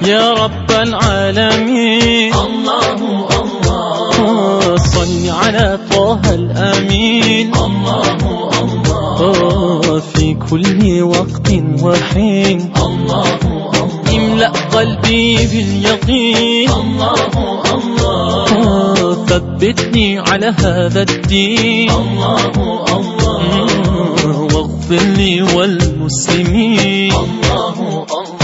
يا رب العالمين. الله الله صل على طه الأمين. الله الله في كل وقت وحين. الله الله املأ قلبي باليقين. الله الله ثبتني على هذا الدين. الله الله واغفر لي والمسلمين. الله الله